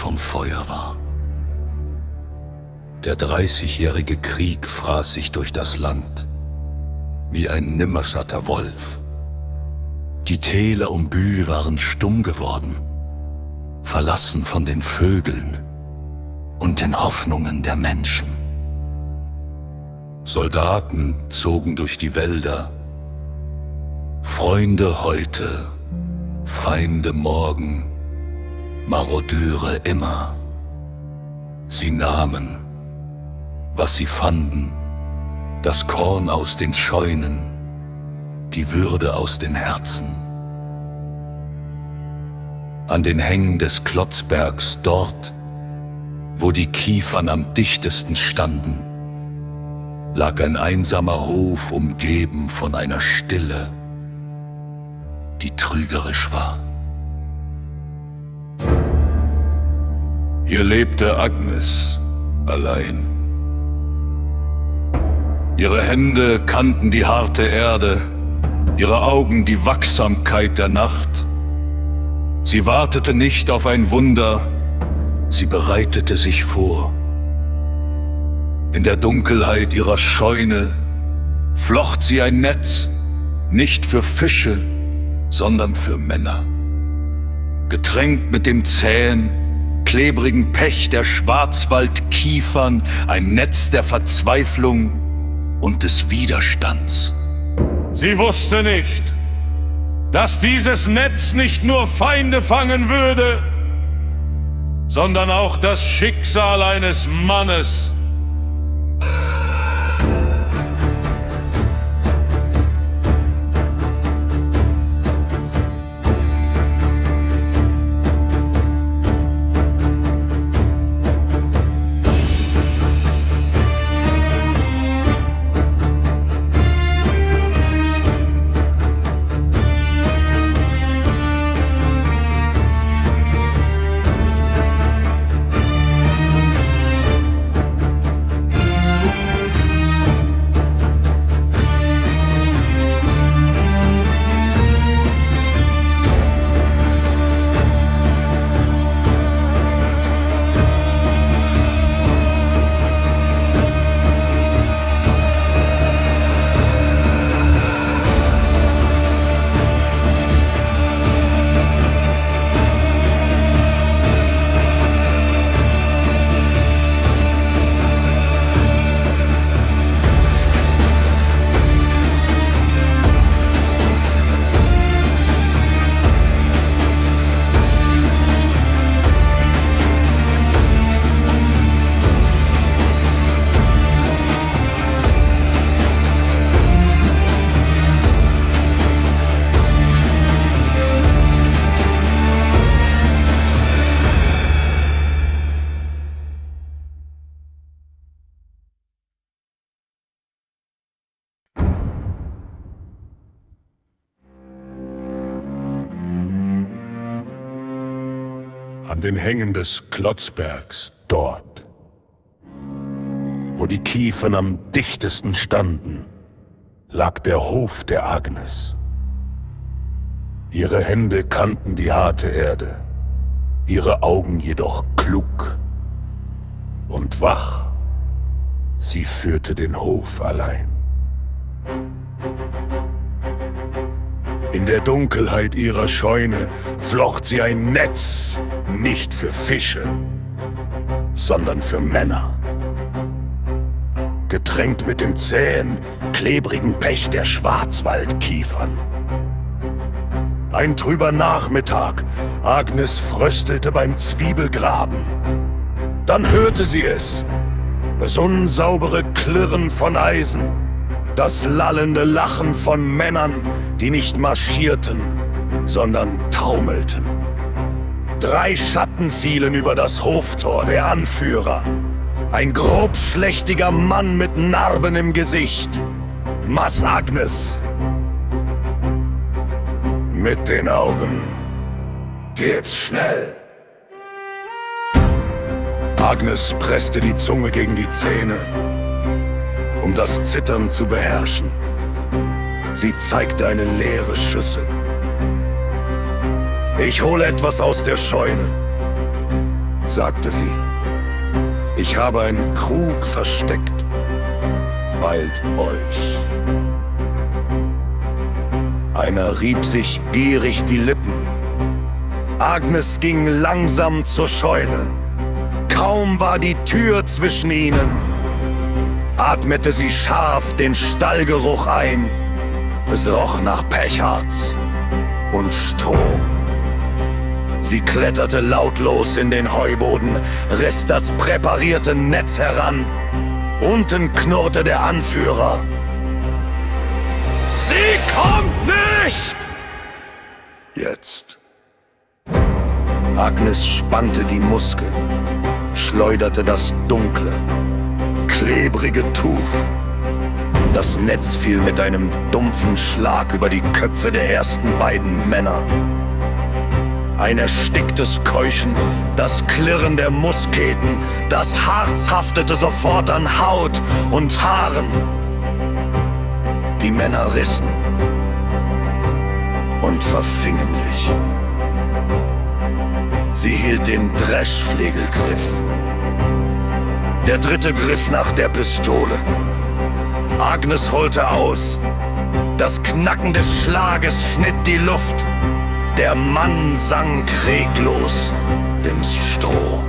von Feuer war. Der 30-jährige Krieg fraß sich durch das Land, wie ein nimmersatter Wolf. Die Täler um Bühl waren stumm geworden, verlassen von den Vögeln und den Hoffnungen der Menschen. Soldaten zogen durch die Wälder, Freunde heute, Feinde morgen, Marodeure immer. Sie nahmen, was sie fanden, das Korn aus den Scheunen, die Würde aus den Herzen. An den Hängen des Klotzbergs dort, wo die Kiefern am dichtesten standen, lag ein einsamer Hof umgeben von einer Stille, die trügerisch war. Hier lebte Agnes allein. Ihre Hände kannten die harte Erde, ihre Augen die Wachsamkeit der Nacht. Sie wartete nicht auf ein Wunder, sie bereitete sich vor. In der Dunkelheit ihrer Scheune flocht sie ein Netz, nicht für Fische, sondern für Männer. Getränkt mit dem zähen, klebrigen Pech der Schwarzwaldkiefern, ein Netz der Verzweiflung und des Widerstands. Sie wusste nicht, dass dieses Netz nicht nur Feinde fangen würde, sondern auch das Schicksal eines Mannes. An den Hängen des Klotzbergs dort, wo die Kiefern am dichtesten standen, lag der Hof der Agnes. Ihre Hände kannten die harte Erde, ihre Augen jedoch klug und wach. Sie führte den Hof allein. In der Dunkelheit ihrer Scheune flocht sie ein Netz, nicht für Fische, sondern für Männer. Getränkt mit dem zähen, klebrigen Pech der Schwarzwaldkiefern. Ein trüber Nachmittag, Agnes fröstelte beim Zwiebelgraben. Dann hörte sie es, das unsaubere Klirren von Eisen, das lallende Lachen von Männern, die nicht marschierten, sondern taumelten. 3 Schatten fielen über das Hoftor der Anführer. Ein grobschlächtiger Mann mit Narben im Gesicht. Mas Agnes. Mit den Augen. Geb's schnell. Agnes presste die Zunge gegen die Zähne, um das Zittern zu beherrschen. Sie zeigte eine leere Schüssel. Ich hole etwas aus der Scheune. sagte sie. Ich habe einen Krug versteckt. Beilt euch. Einer rieb sich gierig die Lippen. Agnes ging langsam zur Scheune. Kaum war die Tür zwischen ihnen, atmete sie scharf den Stallgeruch ein. Es roch nach Pechharz und Stroh. Sie kletterte lautlos in den Heuboden, riss das präparierte Netz heran. Unten knurrte der Anführer. Sie kommt nicht! Jetzt. Agnes spannte die Muskeln, schleuderte das dunkle, klebrige Tuch. Das Netz fiel mit einem dumpfen Schlag über die Köpfe der ersten beiden Männer. Ein ersticktes Keuchen, das Klirren der Musketen, das Harz haftete sofort an Haut und Haaren. Die Männer rissen und verfingen sich. Sie hielt den Dreschflegelgriff. Der dritte griff nach der Pistole. Agnes holte aus. Das Knacken des Schlages schnitt die Luft. Der Mann sank reglos ins Stroh.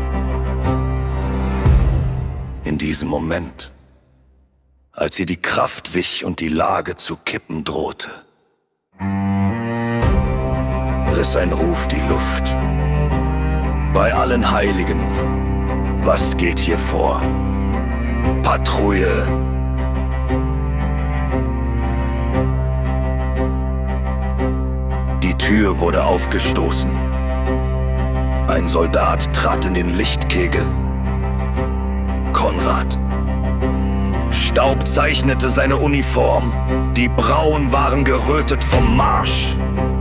In diesem Moment, als ihr die Kraft wich und die Lage zu kippen drohte, riss ein Ruf die Luft. Bei allen Heiligen, was geht hier vor? Patrouille! Die Tür wurde aufgestoßen. Ein Soldat trat in den Lichtkegel. Konrad. Staub zeichnete seine Uniform. Die Brauen waren gerötet vom Marsch.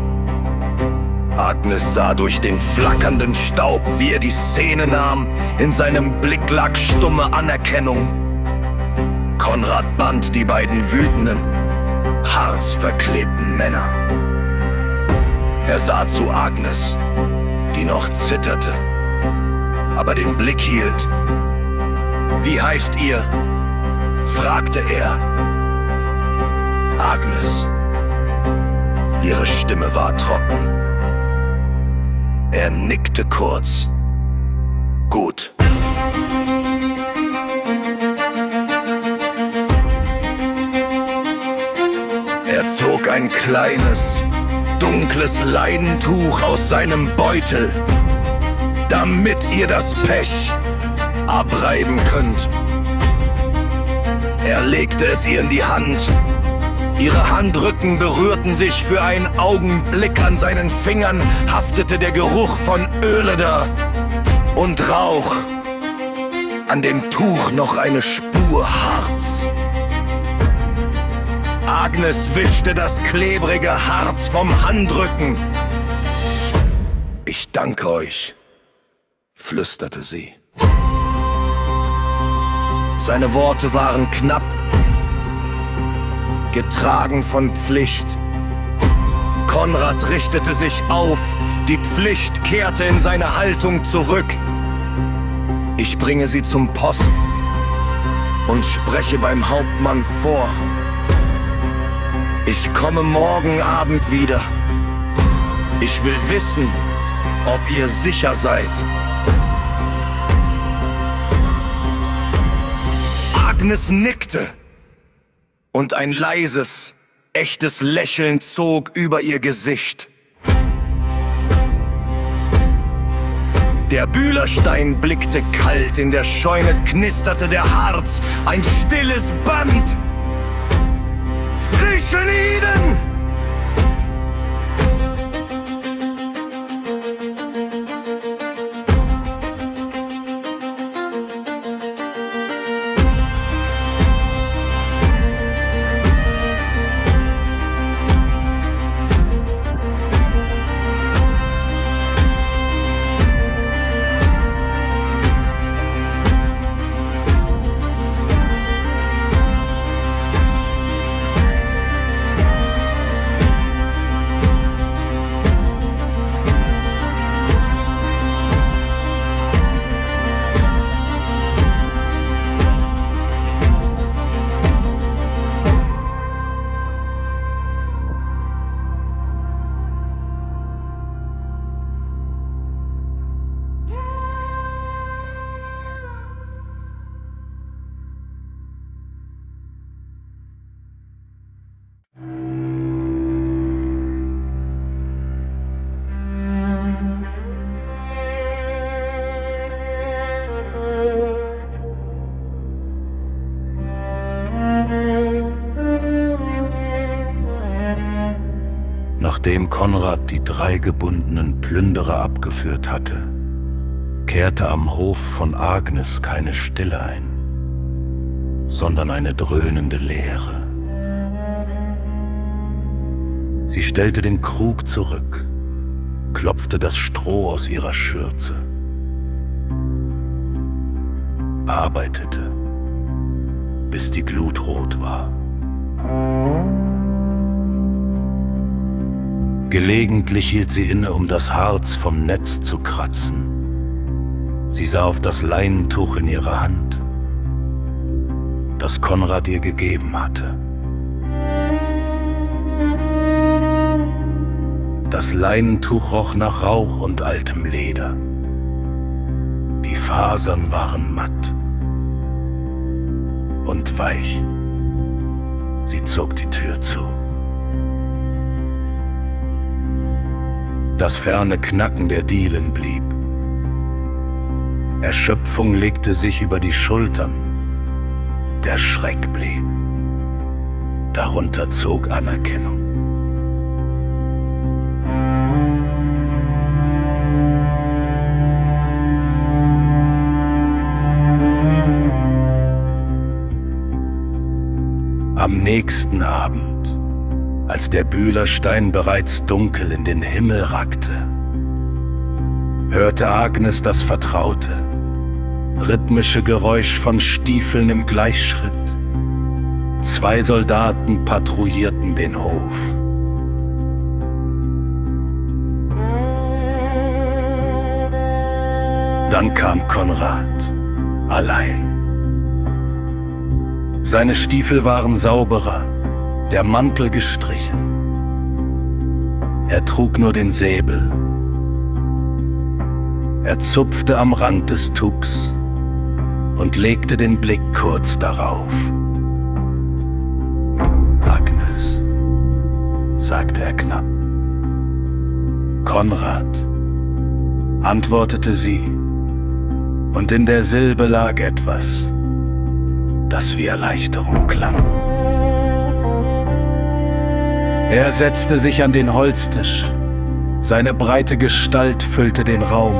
Agnes sah durch den flackernden Staub, wie er die Szene nahm. In seinem Blick lag stumme Anerkennung. Konrad band die beiden wütenden, harzverklebten Männer. Er sah zu Agnes, die noch zitterte, aber den Blick hielt. »Wie heißt ihr?« fragte er. Agnes. Ihre Stimme war trocken. Er nickte kurz. »Gut.« Er zog ein kleines, dunkles Leinentuch aus seinem Beutel, damit ihr das Pech abreiben könnt. Er legte es ihr in die Hand. Ihre Handrücken berührten sich für einen Augenblick. An seinen Fingern haftete der Geruch von Ölleder und Rauch. An dem Tuch noch eine Spur Harz. Agnes wischte das klebrige Harz vom Handrücken. »Ich danke euch«, flüsterte sie. Seine Worte waren knapp, getragen von Pflicht. Konrad richtete sich auf, die Pflicht kehrte in seine Haltung zurück. »Ich bringe sie zum Posten und spreche beim Hauptmann vor. Ich komme morgen Abend wieder. Ich will wissen, ob ihr sicher seid.« Agnes nickte und ein leises, echtes Lächeln zog über ihr Gesicht. Der Bühlerstein blickte kalt, in der Scheune knisterte der Harz, ein stilles Band. Zwischen ihnen! Nachdem Konrad die 3 gebundenen Plünderer abgeführt hatte, kehrte am Hof von Agnes keine Stille ein, sondern eine dröhnende Leere. Sie stellte den Krug zurück, klopfte das Stroh aus ihrer Schürze, arbeitete, bis die Glut rot war. Gelegentlich hielt sie inne, um das Harz vom Netz zu kratzen. Sie sah auf das Leinentuch in ihrer Hand, das Konrad ihr gegeben hatte. Das Leinentuch roch nach Rauch und altem Leder. Die Fasern waren matt und weich. Sie zog die Tür zu. Das ferne Knacken der Dielen blieb. Erschöpfung legte sich über die Schultern. Der Schreck blieb. Darunter zog Anerkennung. Am nächsten Abend, als der Bühlerstein bereits dunkel in den Himmel rackte, hörte Agnes das vertraute, rhythmische Geräusch von Stiefeln im Gleichschritt. 2 Soldaten patrouillierten den Hof. Dann kam Konrad, allein. Seine Stiefel waren sauberer, der Mantel gestrichen. Er trug nur den Säbel. Er zupfte am Rand des Tuchs und legte den Blick kurz darauf. »Agnes«, sagte er knapp. »Konrad«, antwortete sie, und in der Silbe lag etwas, das wie Erleichterung klang. Er setzte sich an den Holztisch. Seine breite Gestalt füllte den Raum.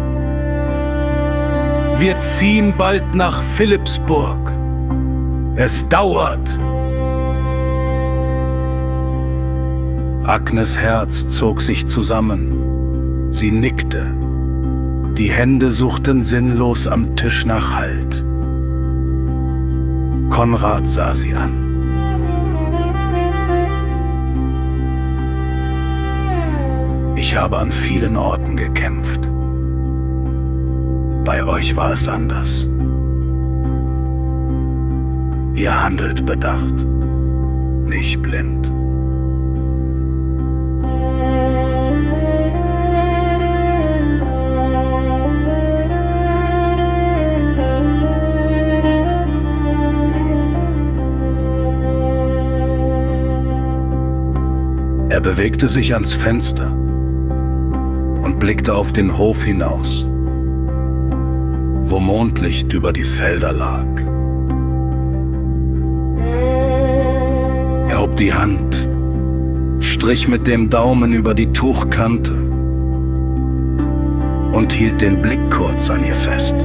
»Wir ziehen bald nach Philippsburg. Es dauert.« Agnes' Herz zog sich zusammen. Sie nickte. Die Hände suchten sinnlos am Tisch nach Halt. Konrad sah sie an. »Ich habe an vielen Orten gekämpft. Bei euch war es anders. Ihr handelt bedacht, nicht blind.« Er bewegte sich ans Fenster und blickte auf den Hof hinaus, wo Mondlicht über die Felder lag. Er hob die Hand, strich mit dem Daumen über die Tuchkante und hielt den Blick kurz an ihr fest.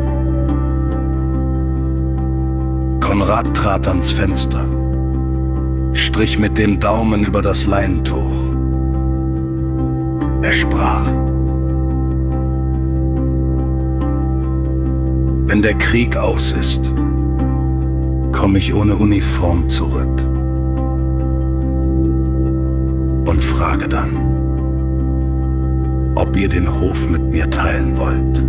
Konrad trat ans Fenster, strich mit dem Daumen über das Leintuch. Er sprach: »Wenn der Krieg aus ist, komme ich ohne Uniform zurück und frage dann, ob ihr den Hof mit mir teilen wollt.«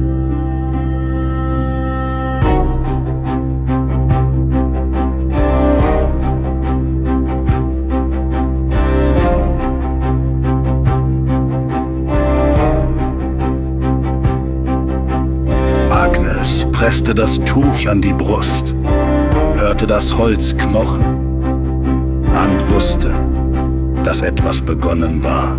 Agnes presste das Tuch an die Brust, hörte das Holz knochen und wusste, dass etwas begonnen war.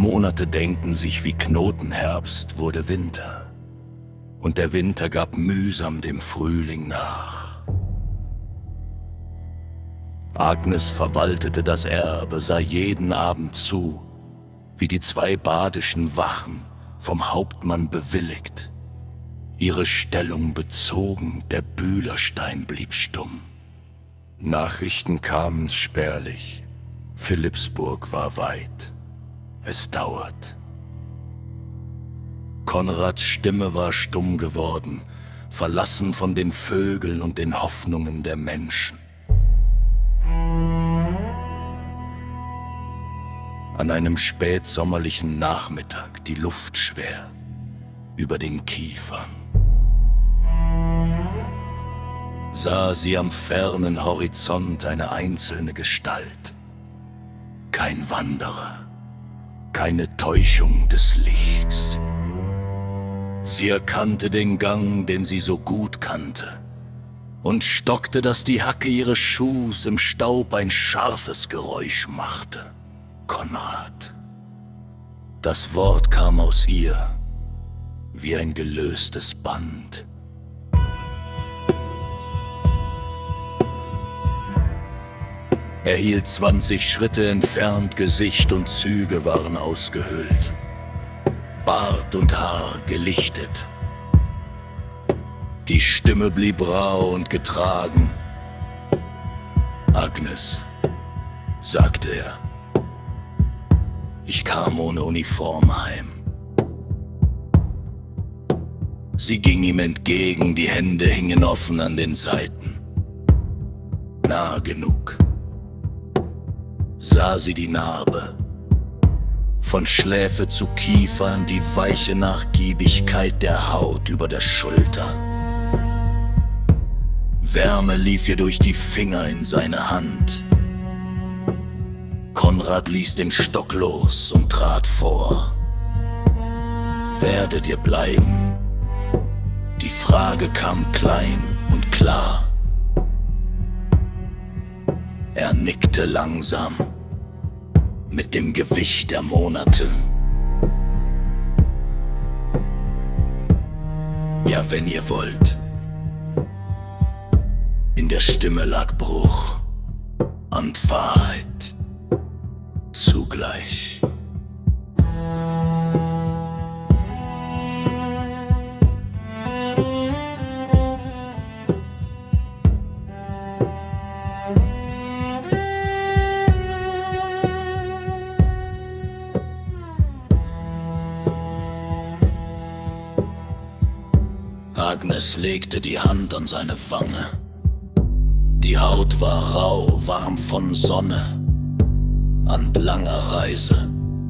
Monate denkten sich wie Knotenherbst, wurde Winter. Und der Winter gab mühsam dem Frühling nach. Agnes verwaltete das Erbe, sah jeden Abend zu, wie die 2 badischen Wachen vom Hauptmann bewilligt, ihre Stellung bezogen, der Bühlerstein blieb stumm. Nachrichten kamen spärlich, Philippsburg war weit, es dauert. Konrads Stimme war stumm geworden, verlassen von den Vögeln und den Hoffnungen der Menschen. An einem spätsommerlichen Nachmittag, die Luft schwer, über den Kiefern, sah sie am fernen Horizont eine einzelne Gestalt. Kein Wanderer, keine Täuschung des Lichts. Sie erkannte den Gang, den sie so gut kannte, und stockte, dass die Hacke ihres Schuhs im Staub ein scharfes Geräusch machte. Konrad. Das Wort kam aus ihr, wie ein gelöstes Band. Er hielt 20 Schritte entfernt, Gesicht und Züge waren ausgehöhlt. Bart und Haar gelichtet. Die Stimme blieb rau und getragen. Agnes, sagte er. Ich kam ohne Uniform heim. Sie ging ihm entgegen, die Hände hingen offen an den Seiten. Nah genug. Sah sie die Narbe. Von Schläfe zu Kiefern, die weiche Nachgiebigkeit der Haut über der Schulter. Wärme lief ihr durch die Finger in seine Hand. Konrad ließ den Stock los und trat vor. Werdet ihr bleiben? Die Frage kam klein und klar. Er nickte langsam, mit dem Gewicht der Monate. Ja, wenn ihr wollt. In der Stimme lag Bruch und Wahrheit zugleich. Agnes legte die Hand an seine Wange. Die Haut war rau, warm von Sonne, an langer Reise.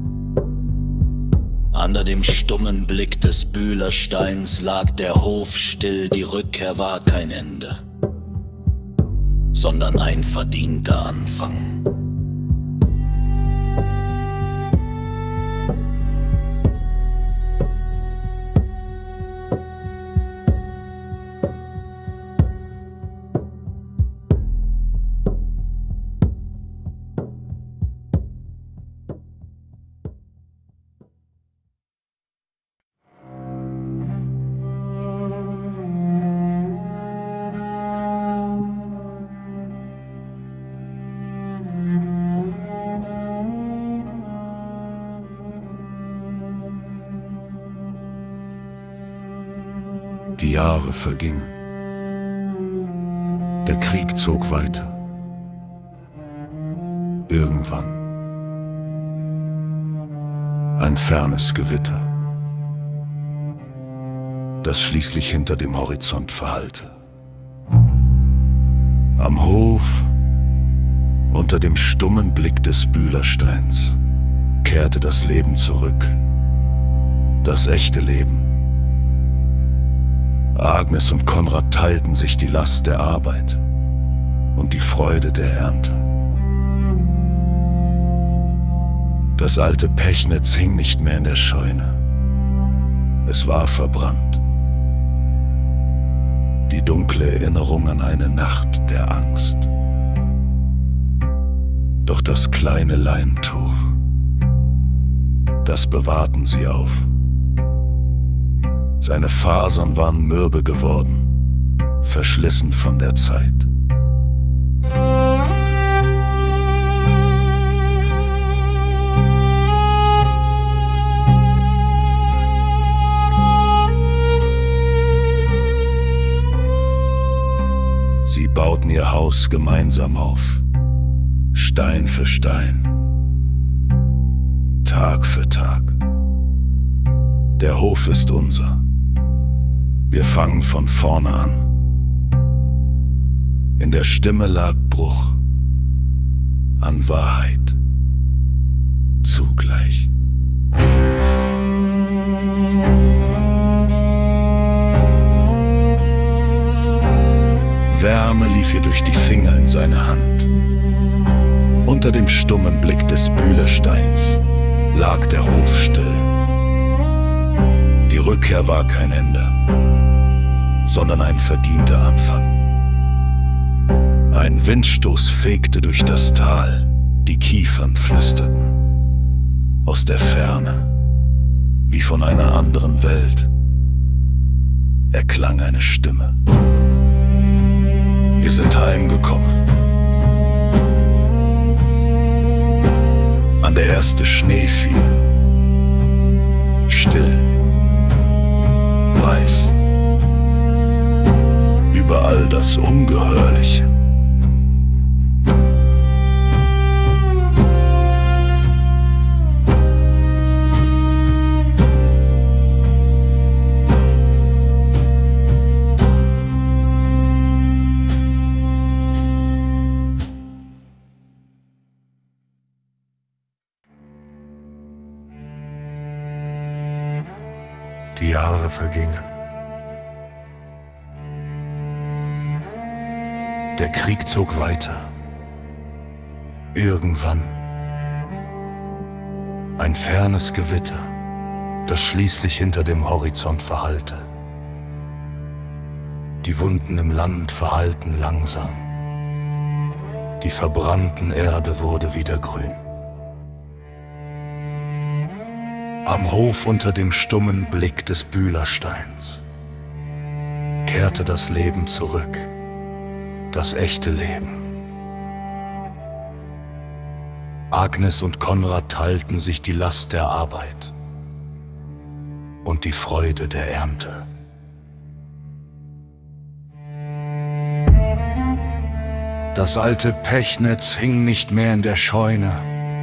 Unter dem stummen Blick des Bühlersteins lag der Hof still, die Rückkehr war kein Ende, sondern ein verdienter Anfang. Die Jahre vergingen. Der Krieg zog weiter. Irgendwann ein fernes Gewitter, das schließlich hinter dem Horizont verhallte. Am Hof, unter dem stummen Blick des Bühlersteins, kehrte das Leben zurück. Das echte Leben. Agnes und Konrad teilten sich die Last der Arbeit und die Freude der Ernte. Das alte Pechnetz hing nicht mehr in der Scheune. Es war verbrannt. Die dunkle Erinnerung an eine Nacht der Angst. Doch das kleine Leintuch Das bewahrten sie auf. Seine Fasern waren mürbe geworden, verschlissen von der Zeit. Sie bauten ihr Haus gemeinsam auf, Stein für Stein, Tag für Tag. Der Hof ist unser. Wir fangen von vorne an. In der Stimme lag Bruch an Wahrheit zugleich. Wärme lief ihr durch die Finger in seine Hand. Unter dem stummen Blick des Bühlersteins lag der Hof still. Die Rückkehr war kein Ende, sondern ein verdienter Anfang. Ein Windstoß fegte durch das Tal, die Kiefern flüsterten. Aus der Ferne, wie von einer anderen Welt, erklang eine Stimme. Wir sind heimgekommen. An der erste Schnee fiel. Still. Weiß. Überall das Ungeheuerliche. Die Jahre vergingen. Der Krieg zog weiter. Irgendwann ein fernes Gewitter, das schließlich hinter dem Horizont verhallte. Die Wunden im Land verheilten langsam. Die verbrannten Erde wurde wieder grün. Am Hof unter dem stummen Blick des Bühlersteins kehrte das Leben zurück, das echte Leben. Agnes und Konrad teilten sich die Last der Arbeit und die Freude der Ernte. Das alte Pechnetz hing nicht mehr in der Scheune.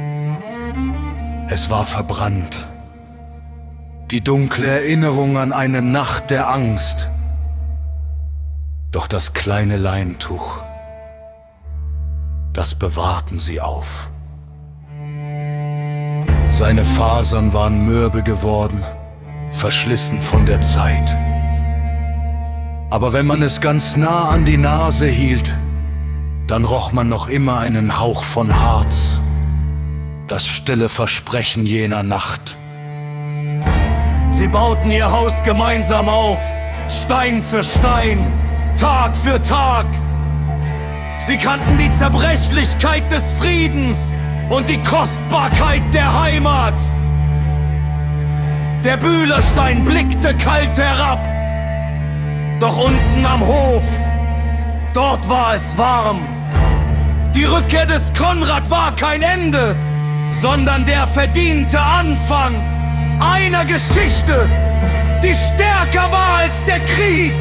Es war verbrannt. Die dunkle Erinnerung an eine Nacht der Angst. Doch das kleine Leintuch, das bewahrten sie auf. Seine Fasern waren mürbe geworden, verschlissen von der Zeit. Aber wenn man es ganz nah an die Nase hielt, dann roch man noch immer einen Hauch von Harz, das stille Versprechen jener Nacht. Sie bauten ihr Haus gemeinsam auf, Stein für Stein, Tag für Tag. Sie kannten die Zerbrechlichkeit des Friedens und die Kostbarkeit der Heimat. Der Bühlerstein blickte kalt herab, doch unten am Hof, dort war es warm. Die Rückkehr des Konrad war kein Ende, sondern der verdiente Anfang einer Geschichte, die stärker war als der Krieg.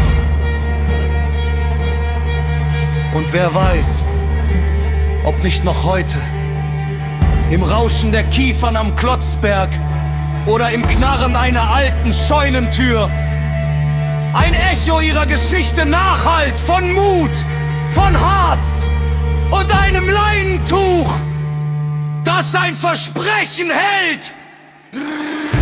Und wer weiß, ob nicht noch heute, im Rauschen der Kiefern am Klotzberg oder im Knarren einer alten Scheunentür, ein Echo ihrer Geschichte nachhallt von Mut, von Harz und einem Leinentuch, das sein Versprechen hält.